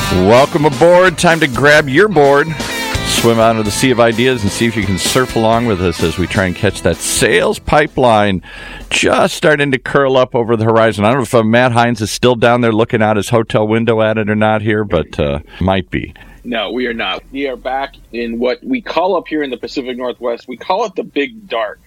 Welcome aboard. Time to grab your board, swim out into the sea of ideas, and see if you can surf along with us as we try and catch that sales pipeline just starting to curl up over the horizon. I don't know if Matt Hines is still down there looking out his hotel window at it or not here, but might be. No, we are not. We are back in what we call up here in the Pacific Northwest, we call it the Big Dark.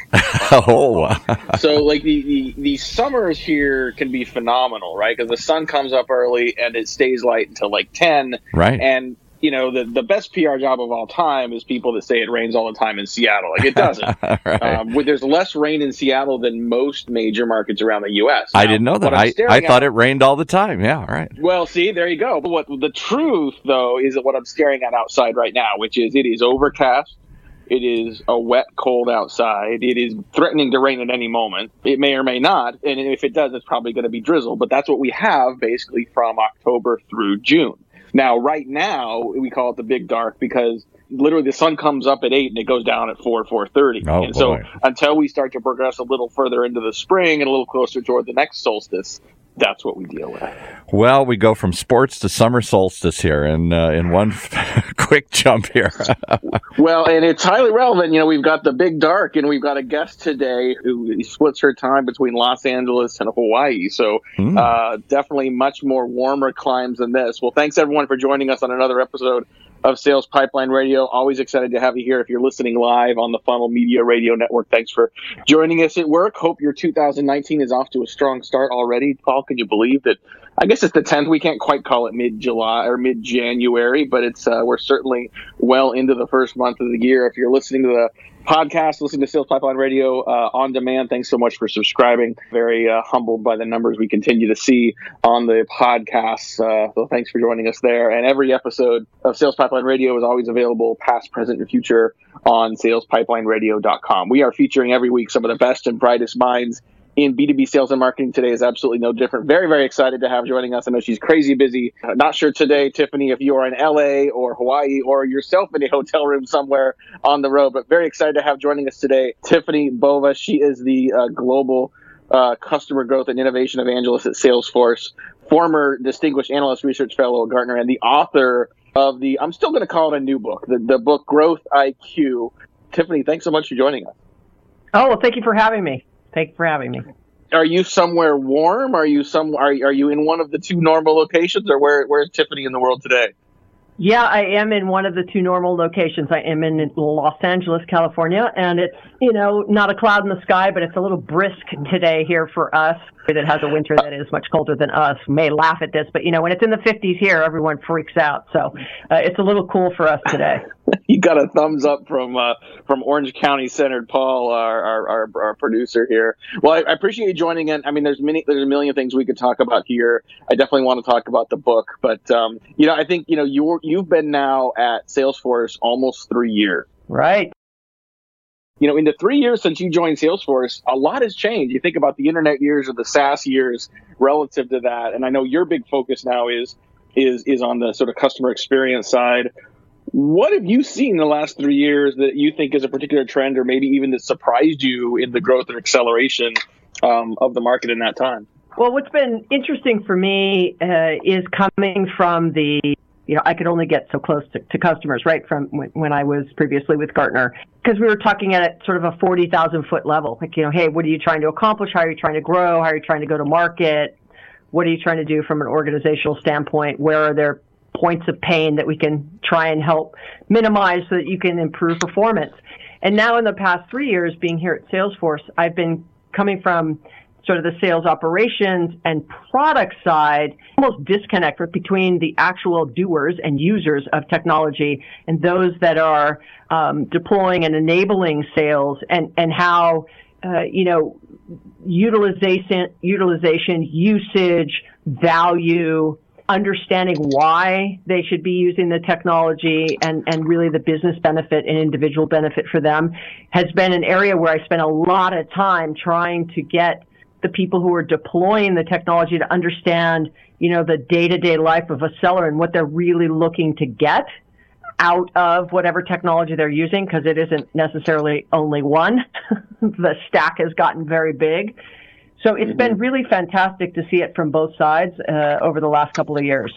Oh, so like the summers here can be phenomenal, right? Because the sun comes up early and it stays light until like 10. Right. And you know, the best PR job of all time is people that say it rains all the time in Seattle. Like, it doesn't. Right. There's less rain in Seattle than most major markets around the U.S. I didn't know that. I thought it rained all the time. Yeah, right. Well, see, there you go. But what the truth, though, is that what I'm staring at outside right now, which is it is overcast. It is a wet, cold outside. It is threatening to rain at any moment. It may or may not. And if it does, it's probably going to be drizzle. But that's what we have basically from October through June. Now, right now, we call it the Big Dark because literally the sun comes up at 8 and it goes down at 4:30. Oh, and so until we start to progress a little further into the spring and a little closer toward the next solstice, that's what we deal with. Well, we go from sports to summer solstice here in one quick jump here. Well, and it's highly relevant. You know, we've got the Big Dark, and we've got a guest today who splits her time between Los Angeles and Hawaii. So definitely much more warmer climes than this. Well, thanks, everyone, for joining us on another episode of Sales Pipeline Radio. Always excited to have you here. If you're listening live on the Funnel Media Radio Network, thanks for joining us at work. Hope your 2019 is off to a strong start already. Paul, can you believe that? I guess it's the 10th. We can't quite call it mid-July or mid-January, but it's we're certainly well into the first month of the year. If you're listening to the podcast, listening to Sales Pipeline Radio on demand, thanks so much for subscribing. Very humbled by the numbers we continue to see on the podcast. So thanks for joining us there. And every episode of Sales Pipeline Radio is always available, past, present, and future, on salespipelineradio.com. We are featuring every week some of the best and brightest minds in B2B sales and marketing. Today is absolutely no different. Very, very excited to have joining us. I know she's crazy busy. Not sure today, Tiffany, if you are in LA or Hawaii or yourself in a hotel room somewhere on the road, but very excited to have joining us today, Tiffany Bova. She is the global customer growth and innovation evangelist at Salesforce, former distinguished analyst research fellow at Gartner, and the author of the, I'm still going to call it a new book, the book Growth IQ. Tiffany, thanks so much for joining us. Oh, well, thank you for having me. Thanks for having me. Are you somewhere warm? Are you in one of the two normal locations, or where's Tiffany in the world today? Yeah, I am in one of the two normal locations. I am in Los Angeles, California, and it's, not a cloud in the sky, but it's a little brisk today here for us. That has a winter that is much colder than us. May laugh at this, but when it's in the 50s here, everyone freaks out. So it's a little cool for us today. You got a thumbs up from Orange County centered Paul, our producer here. Well, I appreciate you joining in. I mean, there's a million things we could talk about here. I definitely want to talk about the book, but I think you've been now at Salesforce almost 3 years. Right. In the 3 years since you joined Salesforce, a lot has changed. You think about the internet years or the SaaS years relative to that, and I know your big focus now is on the sort of customer experience side. What have you seen in the last 3 years that you think is a particular trend, or maybe even that surprised you in the growth or acceleration of the market in that time? Well, what's been interesting for me is coming from the, I could only get so close to customers, right, from when I was previously with Gartner, because we were talking at sort of a 40,000-foot level. Like, hey, what are you trying to accomplish? How are you trying to grow? How are you trying to go to market? What are you trying to do from an organizational standpoint? Where are there points of pain that we can try and help minimize so that you can improve performance? And now in the past 3 years being here at Salesforce, I've been coming from sort of the sales operations and product side, almost disconnect between the actual doers and users of technology and those that are deploying and enabling sales, and how utilization, usage, value, understanding why they should be using the technology, and really the business benefit and individual benefit for them has been an area where I spent a lot of time trying to get the people who are deploying the technology to understand, the day-to-day life of a seller and what they're really looking to get out of whatever technology they're using, because it isn't necessarily only one. The stack has gotten very big. So it's been really fantastic to see it from both sides over the last couple of years.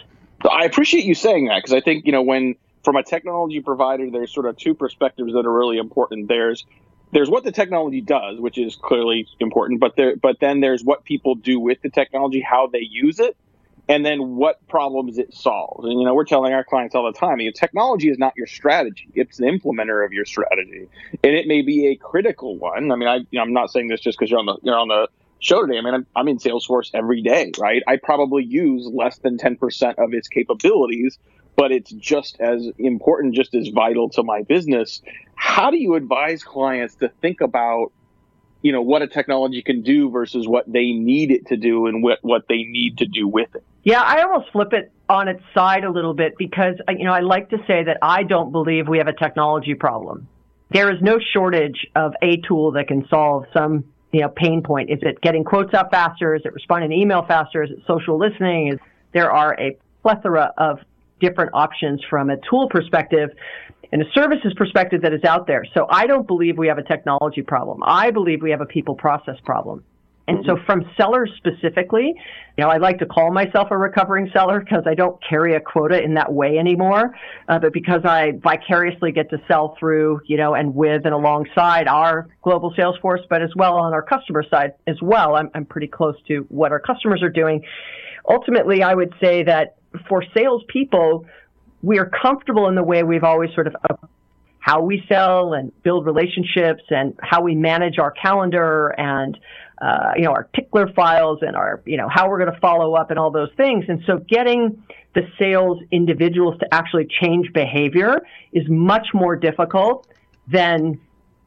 I appreciate you saying that, because I think, when from a technology provider, there's sort of two perspectives that are really important. There's what the technology does, which is clearly important, but then there's what people do with the technology, how they use it, and then what problems it solves. And, we're telling our clients all the time, technology is not your strategy. It's the implementer of your strategy. And it may be a critical one. I mean, I'm not saying this just because you're on the show today. I mean, I'm in Salesforce every day, right? I probably use less than 10% of its capabilities, but it's just as important, just as vital to my business. How do you advise clients to think about, what a technology can do versus what they need it to do and what they need to do with it? Yeah, I almost flip it on its side a little bit, because, I like to say that I don't believe we have a technology problem. There is no shortage of a tool that can solve some, pain point. Is it getting quotes out faster? Is it responding to email faster? Is it social listening? There are a plethora of different options from a tool perspective and a services perspective that is out there. So I don't believe we have a technology problem. I believe we have a people process problem. And so from sellers specifically, I like to call myself a recovering seller because I don't carry a quota in that way anymore. But because I vicariously get to sell through, and with and alongside our global sales force, but as well on our customer side as well, I'm pretty close to what our customers are doing. Ultimately, I would say that for salespeople, we are comfortable in the way we've always sort of how we sell and build relationships and how we manage our calendar and our tickler files and our, how we're going to follow up and all those things. And so getting the sales individuals to actually change behavior is much more difficult than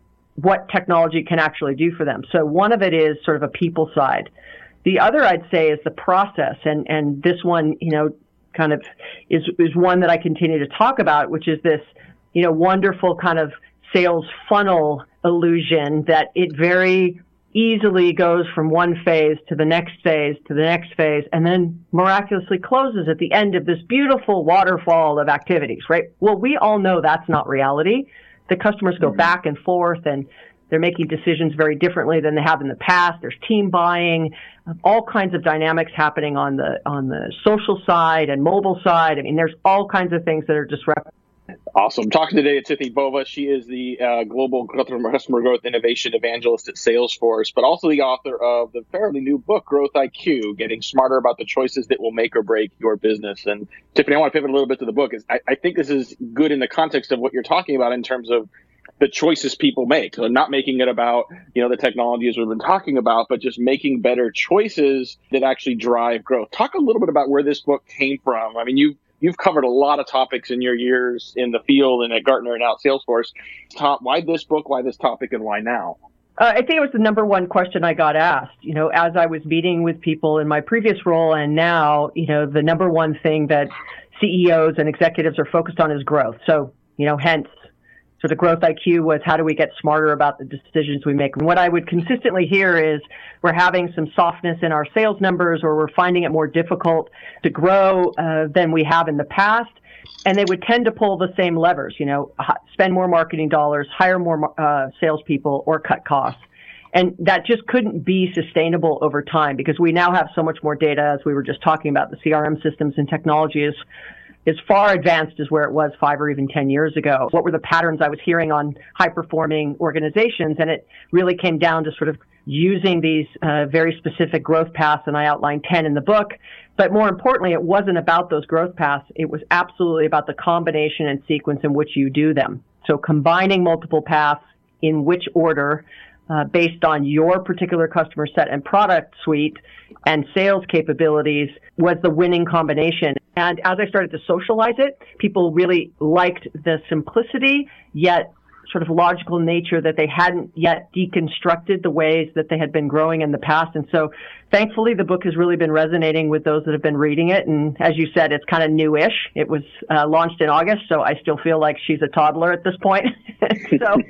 what technology can actually do for them. So one of it is sort of a people side. The other, I'd say, is the process. And this one, kind of is one that I continue to talk about, which is this, wonderful kind of sales funnel illusion that it very easily goes from one phase to the next phase to the next phase, and then miraculously closes at the end of this beautiful waterfall of activities, right? Well, we all know that's not reality. The customers go back and forth, and they're making decisions very differently than they have in the past. There's team buying, all kinds of dynamics happening on the social side and mobile side. I mean, there's all kinds of things that are disruptive. Awesome. Talking today to Tiffany Bova. She is the Global Customer Growth Innovation Evangelist at Salesforce, but also the author of the fairly new book, Growth IQ, Getting Smarter About the Choices That Will Make or Break Your Business. And Tiffany, I want to pivot a little bit to the book. I think this is good in the context of what you're talking about in terms of the choices people make. So not making it about, the technologies we've been talking about, but just making better choices that actually drive growth. Talk a little bit about where this book came from. I mean, you've covered a lot of topics in your years in the field and at Gartner and now at Salesforce. Why this book, why this topic, and why now? I think it was the number one question I got asked, as I was meeting with people in my previous role and now, the number one thing that CEOs and executives are focused on is growth. So, hence sort of Growth IQ was how do we get smarter about the decisions we make? And what I would consistently hear is we're having some softness in our sales numbers, or we're finding it more difficult to grow than we have in the past. And they would tend to pull the same levers, spend more marketing dollars, hire more salespeople, or cut costs. And that just couldn't be sustainable over time because we now have so much more data, as we were just talking about. The CRM systems and technology is far advanced as where it was 5 or even 10 years ago. What were the patterns I was hearing on high-performing organizations? And it really came down to sort of using these very specific growth paths, and I outlined 10 in the book. But more importantly, it wasn't about those growth paths. It was absolutely about the combination and sequence in which you do them. So combining multiple paths in which order based on your particular customer set and product suite and sales capabilities was the winning combination. And as I started to socialize it, people really liked the simplicity, yet sort of logical nature that they hadn't yet deconstructed the ways that they had been growing in the past. And so thankfully, the book has really been resonating with those that have been reading it. And as you said, it's kind of newish. It was launched in August, so I still feel like she's a toddler at this point. So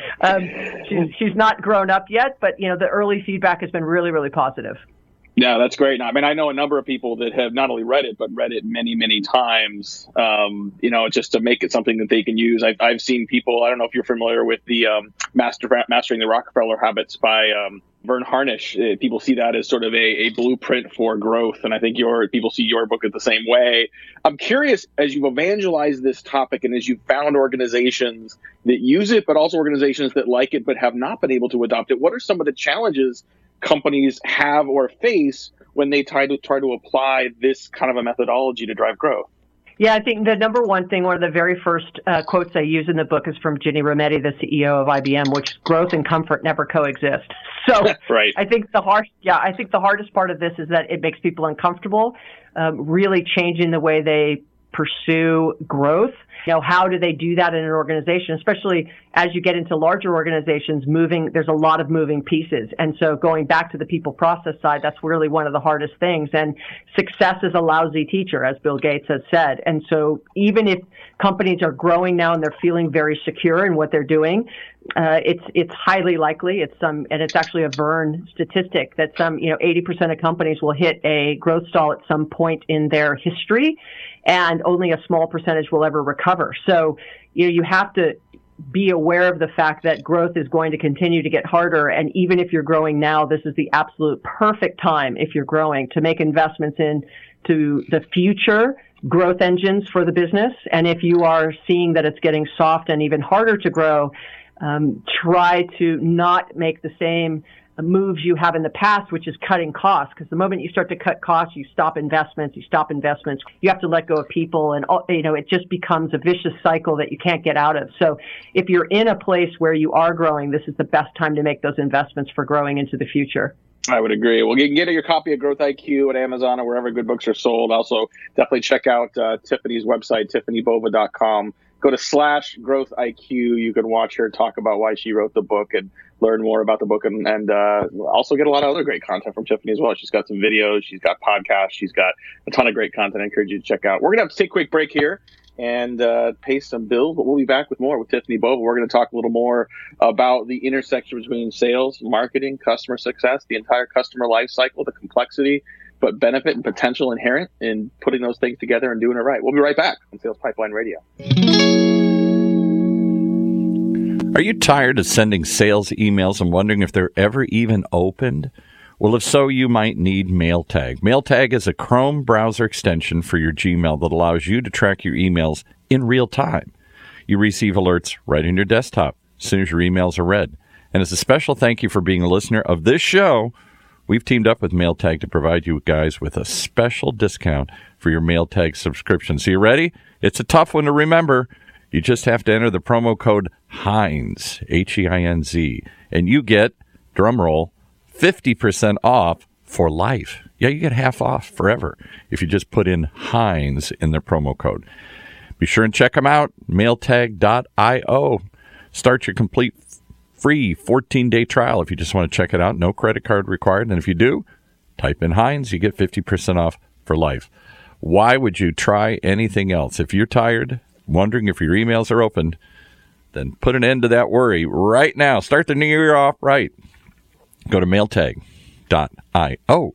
she's not grown up yet, but, the early feedback has been really, really positive. Yeah, that's great. I mean, I know a number of people that have not only read it, but read it many, many times, just to make it something that they can use. I've seen people, I don't know if you're familiar with the Mastering the Rockefeller Habits by Vern Harnish, people see that as sort of a blueprint for growth. And I think people see your book as the same way. I'm curious, as you've evangelized this topic and as you've found organizations that use it, but also organizations that like it but have not been able to adopt it, what are some of the challenges companies have or face when they try to apply this kind of a methodology to drive growth? Yeah, I think the number one thing, one of the very first quotes I use in the book is from Ginni Rometty, the CEO of IBM, which is growth and comfort never coexist. So right. I think the hardest part of this is that it makes people uncomfortable, really changing the way they pursue growth. How do they do that in an organization, especially as you get into larger organizations, there's a lot of moving pieces. And so going back to the people process side, that's really one of the hardest things. And success is a lousy teacher, as Bill Gates has said. And so even if companies are growing now and they're feeling very secure in what they're doing, it's highly likely, and it's actually a Vern statistic that 80% of companies will hit a growth stall at some point in their history, and only a small percentage will ever recover. So, you have to be aware of the fact that growth is going to continue to get harder. And even if you're growing now, this is the absolute perfect time, if you're growing, to make investments into the future growth engines for the business. And if you are seeing that it's getting soft and even harder to grow, try to not make the same moves you have in the past, which is cutting costs. Because the moment you start to cut costs, you stop investments. You have to let go of people, and it just becomes a vicious cycle that you can't get out of. So if you're in a place where you are growing, this is the best time to make those investments for growing into the future. I would agree. Well, you can get your copy of Growth IQ at Amazon or wherever good books are sold. Also, definitely check out Tiffany's website, tiffanybova.com. Go to /Growth IQ. You can watch her talk about why she wrote the book and learn more about the book, and also get a lot of other great content from Tiffany as well. She's got some videos, she's got podcasts, she's got a ton of great content I encourage you to check out. We're going to have to take a quick break here and pay some bills, but we'll be back with more with Tiffany Bova. We're going to talk a little more about the intersection between sales, marketing, customer success, the entire customer life cycle, the complexity, but benefit and potential inherent in putting those things together and doing it right. We'll be right back on Sales Pipeline Radio. Are you tired of sending sales emails and wondering if they're ever even opened? Well, if so, you might need MailTag. MailTag is a Chrome browser extension for your Gmail that allows you to track your emails in real time. You receive alerts right on your desktop as soon as your emails are read. And as a special thank you for being a listener of this show, we've teamed up with MailTag to provide you guys with a special discount for your MailTag subscription. So you ready? It's a tough one to remember. You just have to enter the promo code HEINZ, H-E-I-N-Z, and you get, drumroll, 50% off for life. Yeah, you get half off forever if you just put in HEINZ in the promo code. Be sure and check them out, mailtag.io. Start your complete free 14-day trial if you just want to check it out. No credit card required. And if you do, type in HEINZ, you get 50% off for life. Why would you try anything else? If you're tired, wondering if your emails are opened, then put an end to that worry right now. Start the new year off right. Go to mailtag.io.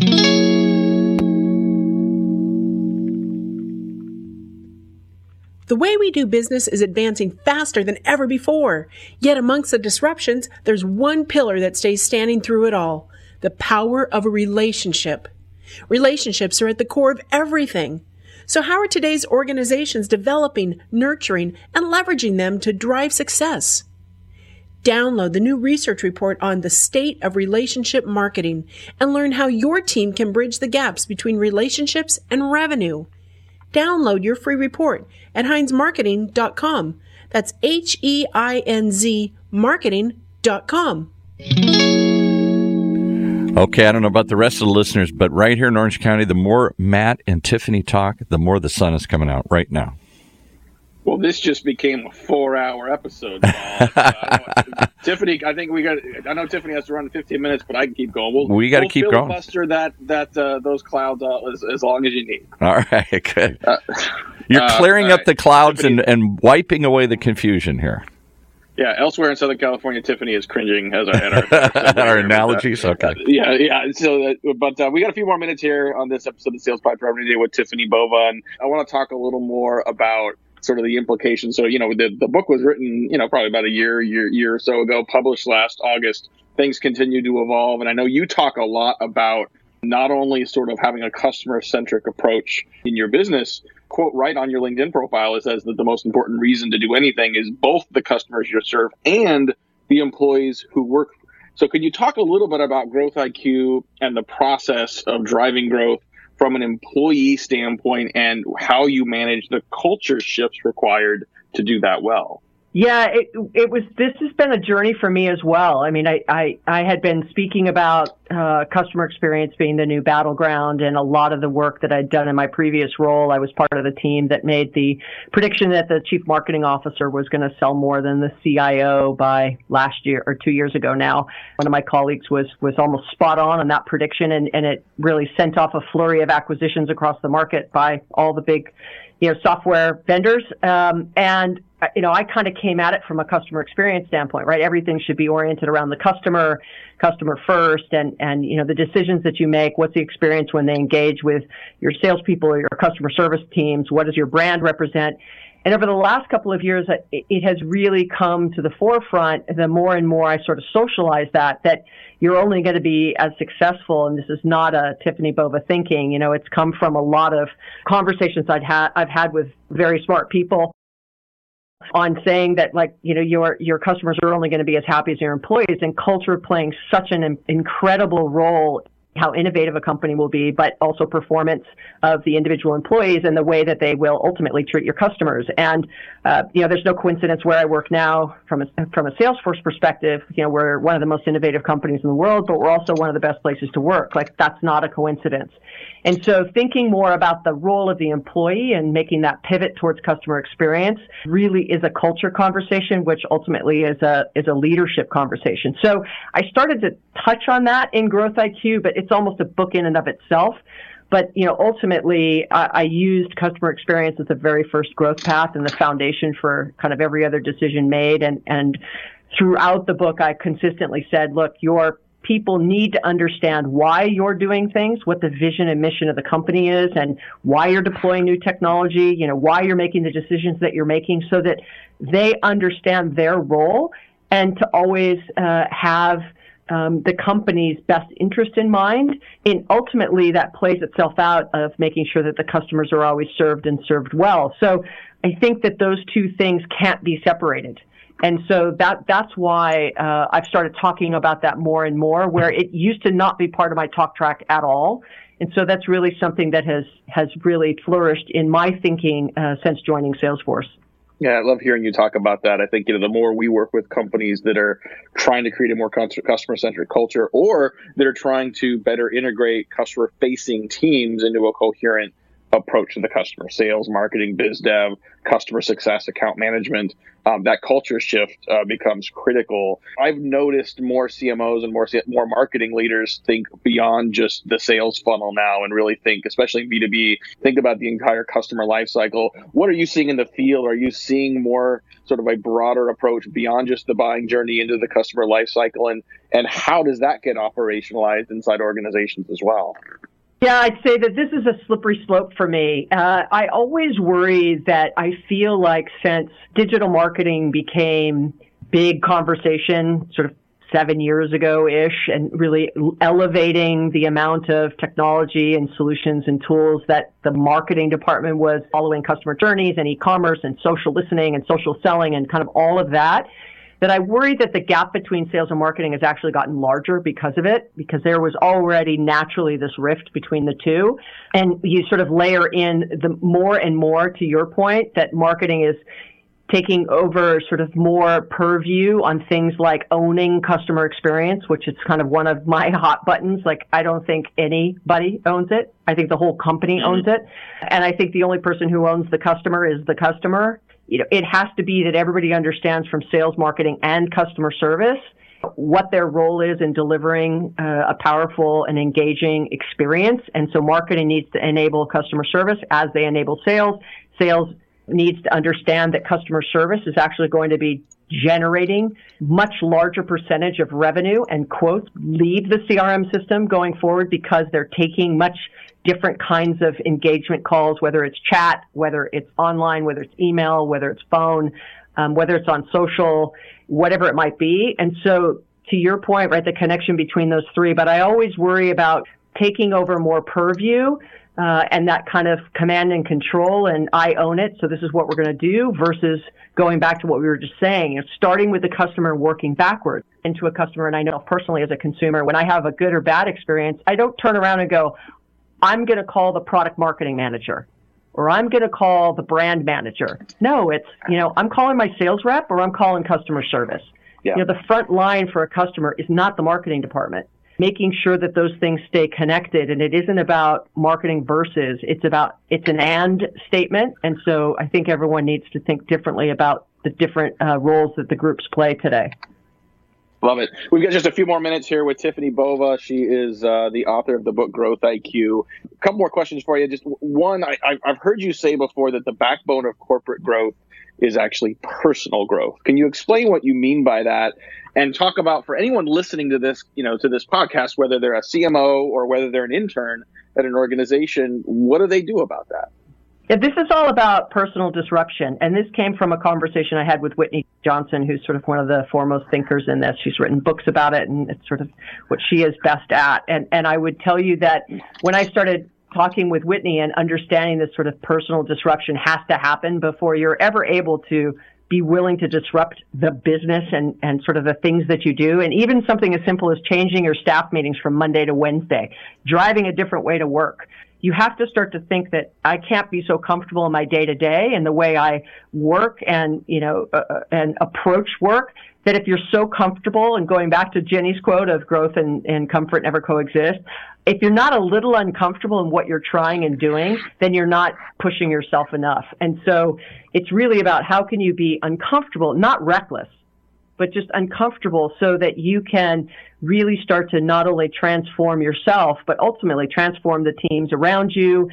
The way we do business is advancing faster than ever before. Yet amongst the disruptions, there's one pillar that stays standing through it all: the power of a relationship. Relationships are at the core of everything. So how are today's organizations developing, nurturing, and leveraging them to drive success? Download the new research report on the state of relationship marketing and learn how your team can bridge the gaps between relationships and revenue. Download your free report at HeinzMarketing.com. That's HEINZ marketing.com. Okay, I don't know about the rest of the listeners, but right here in Orange County, the more Matt and Tiffany talk, the more the sun is coming out right now. Well, this just became a 4-hour episode. Tiffany, I know Tiffany has to run in 15 minutes, but I can keep going. We got to keep going. We'll filibuster those clouds as long as you need. All right, good. You're clearing up the clouds Tiffany, and wiping away the confusion here. Yeah, elsewhere in Southern California, Tiffany is cringing at our analogies. Okay. Yeah. So, but we got a few more minutes here on this episode of Sales Pipeline Radio with Tiffany Bova, and I want to talk a little more about sort of the implications. So, the book was written, probably about a year or so ago, published last August. things continue to evolve. And I know you talk a lot about not only sort of having a customer-centric approach in your business. Quote right on your LinkedIn profile, it says that the most important reason to do anything is both the customers you serve and the employees who work. So could you talk a little bit about Growth IQ and the process of driving growth from an employee standpoint and how you manage the culture shifts required to do that well? Yeah, this has been a journey for me as well. I mean, I had been speaking about customer experience being the new battleground, and a lot of the work that I'd done in my previous role, I was part of the team that made the prediction that the chief marketing officer was going to sell more than the CIO by last year or 2 years ago now. One of my colleagues was almost spot on that prediction, and it really sent off a flurry of acquisitions across the market by all the big software vendors. I kind of came at it from a customer experience standpoint, right? Everything should be oriented around the customer first, and the decisions that you make. What's the experience when they engage with your salespeople or your customer service teams? What does your brand represent? And over the last couple of years, it has really come to the forefront. The more and more I sort of socialize that you're only going to be as successful, and this is not a Tiffany Bova thinking. It's come from a lot of conversations I've had with very smart people on saying that, your customers are only going to be as happy as your employees, and culture playing such an incredible role how innovative a company will be, but also performance of the individual employees and the way that they will ultimately treat your customers. And, there's no coincidence where I work now from a Salesforce perspective. We're one of the most innovative companies in the world, but we're also one of the best places to work. That's not a coincidence. And so thinking more about the role of the employee and making that pivot towards customer experience really is a culture conversation, which ultimately is a leadership conversation. So I started to touch on that in Growth IQ, but it's almost a book in and of itself. But, ultimately, I used customer experience as the very first growth path and the foundation for kind of every other decision made. And throughout the book, I consistently said, look, your people need to understand why you're doing things, what the vision and mission of the company is, and why you're deploying new technology, why you're making the decisions that you're making, so that they understand their role, and to always have the company's best interest in mind. And ultimately, that plays itself out of making sure that the customers are always served and served well. So I think that those two things can't be separated. And so that's why I've started talking about that more and more, where it used to not be part of my talk track at all. And so that's really something that has really flourished in my thinking since joining Salesforce. Yeah, I love hearing you talk about that. I think, the more we work with companies that are trying to create a more customer-centric culture, or that are trying to better integrate customer-facing teams into a coherent approach to the customer, sales, marketing, biz dev, customer success, account management, that culture shift becomes critical. I've noticed more CMOs and more marketing leaders think beyond just the sales funnel now, and really think, especially in B2B, think about the entire customer life cycle. What are you seeing in the field? Are you seeing more sort of a broader approach beyond just the buying journey into the customer life cycle? And how does that get operationalized inside organizations as well? Yeah, I'd say that this is a slippery slope for me. I always worry that I feel like since digital marketing became big conversation sort of 7 years ago-ish, and really elevating the amount of technology and solutions and tools that the marketing department was following customer journeys and e-commerce and social listening and social selling and kind of all of that I worry that the gap between sales and marketing has actually gotten larger because of it, because there was already naturally this rift between the two. And you sort of layer in the more and more, to your point, that marketing is taking over sort of more purview on things like owning customer experience, which is kind of one of my hot buttons. I don't think anybody owns it. I think the whole company owns it. And I think the only person who owns the customer is the customer. It has to be that everybody understands from sales, marketing, and customer service what their role is in delivering a powerful and engaging experience. And so marketing needs to enable customer service as they enable sales. Sales needs to understand that customer service is actually going to be generating much larger percentage of revenue and quotes leave the CRM system going forward, because they're taking much different kinds of engagement calls, whether it's chat, whether it's online, whether it's email, whether it's phone, whether it's on social, whatever it might be. And so to your point, right, the connection between those three. But I always worry about taking over more purview and that kind of command and control, and I own it, so this is what we're going to do, versus going back to what we were just saying, starting with the customer and working backwards into a customer. And I know personally as a consumer, when I have a good or bad experience, I don't turn around and go, I'm going to call the product marketing manager, or I'm going to call the brand manager. No, it's, I'm calling my sales rep, or I'm calling customer service. Yeah. The front line for a customer is not the marketing department. Making sure that those things stay connected, and it isn't about marketing versus, it's an and statement. And so I think everyone needs to think differently about the different roles that the groups play today. Love it. We've got just a few more minutes here with Tiffany Bova. She is the author of the book Growth IQ. A couple more questions for you. Just one, I've heard you say before that the backbone of corporate growth is actually personal growth. Can you explain what you mean by that, and talk about, for anyone listening to this, to this podcast, whether they're a CMO or whether they're an intern at an organization, what do they do about that? Yeah, this is all about personal disruption. And this came from a conversation I had with Whitney Johnson, who's sort of one of the foremost thinkers in this. She's written books about it, and it's sort of what she is best at. And I would tell you that when I started talking with Whitney and understanding this sort of personal disruption has to happen before you're ever able to be willing to disrupt the business and sort of the things that you do. And even something as simple as changing your staff meetings from Monday to Wednesday, driving a different way to work. You have to start to think that I can't be so comfortable in my day-to-day and the way I work and, and approach work, that if you're so comfortable, and going back to Jenny's quote of growth and comfort never coexist, if you're not a little uncomfortable in what you're trying and doing, then you're not pushing yourself enough. And so it's really about how can you be uncomfortable, not reckless, but just uncomfortable, so that you can really start to not only transform yourself, but ultimately transform the teams around you,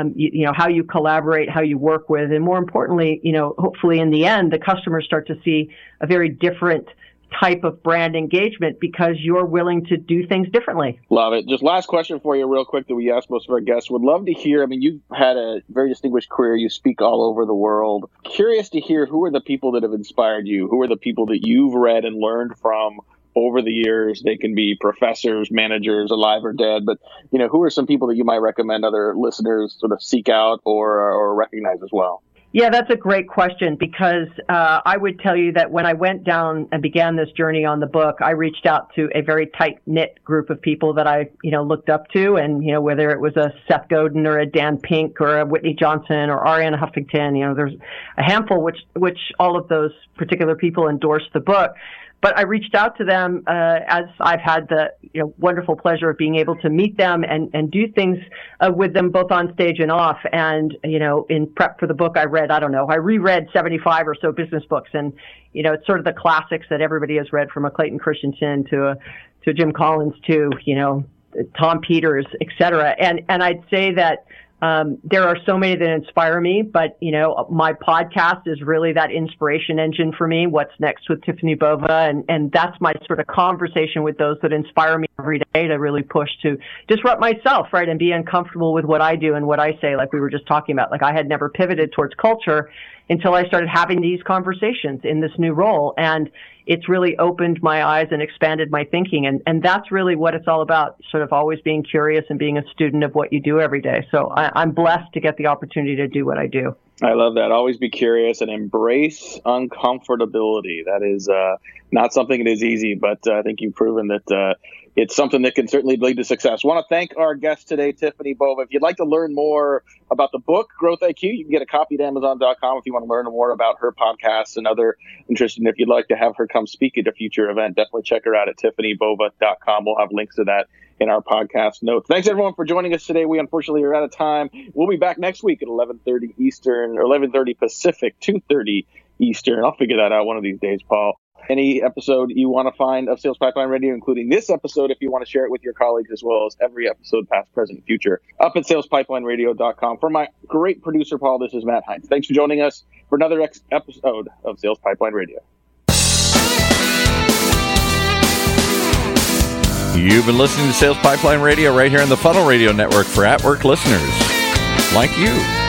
how you collaborate, how you work with, and more importantly, hopefully in the end, the customers start to see a very different type of brand engagement because you're willing to do things differently. Love it. Just last question for you real quick that we ask most of our guests. Would love to hear, you've had a very distinguished career. You speak all over the world. Curious to hear, who are the people that have inspired you? Who are the people that you've read and learned from over the years? They can be professors, managers, alive or dead, but who are some people that you might recommend other listeners sort of seek out or recognize as well? Yeah, that's a great question, because I would tell you that when I went down and began this journey on the book, I reached out to a very tight-knit group of people that I, looked up to, and, whether it was a Seth Godin or a Dan Pink or a Whitney Johnson or Arianna Huffington, there's a handful which all of those particular people endorsed the book. But I reached out to them as I've had the wonderful pleasure of being able to meet them and do things with them both on stage and off. And, in prep for the book, I reread 75 or so business books. And, it's sort of the classics that everybody has read, from a Clayton Christensen to Jim Collins to, Tom Peters, et cetera. And I'd say that there are so many that inspire me, but, my podcast is really that inspiration engine for me. What's Next with Tiffany Bova. And that's my sort of conversation with those that inspire me every day to really push to disrupt myself, right? And be uncomfortable with what I do and what I say, like we were just talking about. Like, I had never pivoted towards culture until I started having these conversations in this new role. And it's really opened my eyes and expanded my thinking. And that's really what it's all about, sort of always being curious and being a student of what you do every day. So I'm blessed to get the opportunity to do what I do. I love that. Always be curious and embrace uncomfortability. That is not something that is easy, but I think you've proven that it's something that can certainly lead to success. I want to thank our guest today, Tiffany Bova. If you'd like to learn more about the book, Growth IQ, you can get a copy at Amazon.com if you want to learn more about her podcasts and other interests. And if you'd like to have her come speak at a future event, definitely check her out at TiffanyBova.com. We'll have links to that in our podcast notes. Thanks, everyone, for joining us today. We unfortunately are out of time. We'll be back next week at 11:30 Eastern, or 11:30 Pacific, 2:30 Eastern. I'll figure that out one of these days, Paul. Any episode you want to find of Sales Pipeline Radio, including this episode, if you want to share it with your colleagues, as well as every episode, past, present, future, up at salespipelineradios.com. For my great producer, Paul, this is Matt Hines. Thanks for joining us for another episode of Sales Pipeline Radio. You've been listening to Sales Pipeline Radio right here on the Funnel Radio Network for at-work listeners like you.